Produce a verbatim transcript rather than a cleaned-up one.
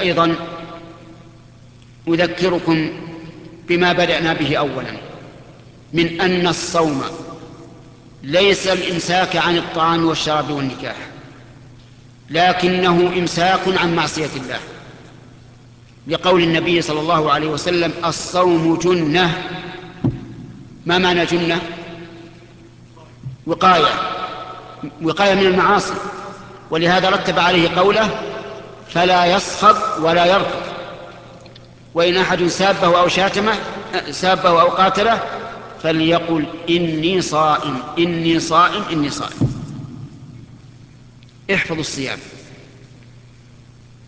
أيضا أذكركم بما بدأنا به أولا، من أن الصوم ليس الإمساك عن الطعام والشراب والنكاح، لكنه إمساك عن معصية الله، لقول النبي صلى الله عليه وسلم: الصوم جنة. ما معنى جنة؟ وقاية، وقاية من المعاصي، ولهذا رتب عليه قوله: فلا يصخب ولا يرفض، وإن أحد سابه أو شاتمه سابه أو قاتله فليقل إني صائم إني صائم إني صائم. احفظوا الصيام.